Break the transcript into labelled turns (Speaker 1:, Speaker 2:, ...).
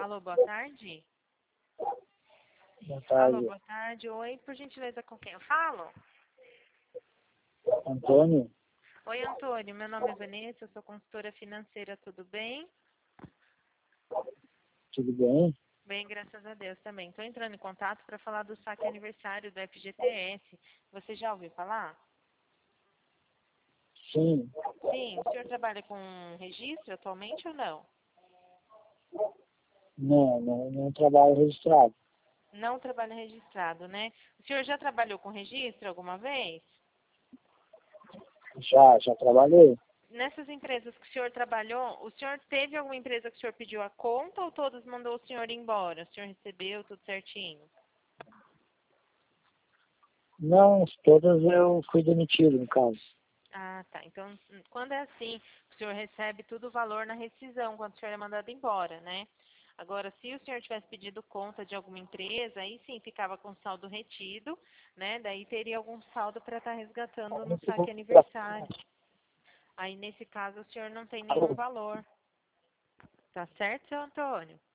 Speaker 1: Alô, boa tarde.
Speaker 2: Boa
Speaker 1: Alô,
Speaker 2: tarde.
Speaker 1: boa tarde. Oi, por gentileza, com quem eu falo?
Speaker 2: Antônio?
Speaker 1: Oi, Antônio. Meu nome é Vanessa, eu sou consultora financeira, tudo bem?
Speaker 2: Tudo bem?
Speaker 1: Bem, graças a Deus também. Estou entrando em contato para falar do saque aniversário do FGTS. Você já ouviu falar?
Speaker 2: Sim.
Speaker 1: Sim. O senhor trabalha com registro atualmente ou não?
Speaker 2: Não trabalho registrado.
Speaker 1: Não trabalha registrado, né? O senhor já trabalhou com registro alguma vez?
Speaker 2: Já trabalhei.
Speaker 1: Nessas empresas que o senhor trabalhou, o senhor teve alguma empresa que o senhor pediu a conta ou todas mandou o senhor embora? O senhor recebeu tudo certinho?
Speaker 2: Não, todas eu fui demitido, no caso.
Speaker 1: Ah, tá. Então, quando é assim, o senhor recebe todo o valor na rescisão, quando o senhor é mandado embora, né? Agora, se o senhor tivesse pedido conta de alguma empresa, aí sim ficava com saldo retido, né? Daí teria algum saldo para estar resgatando no saque aniversário. Aí, nesse caso, o senhor não tem nenhum valor. Tá certo, seu Antônio?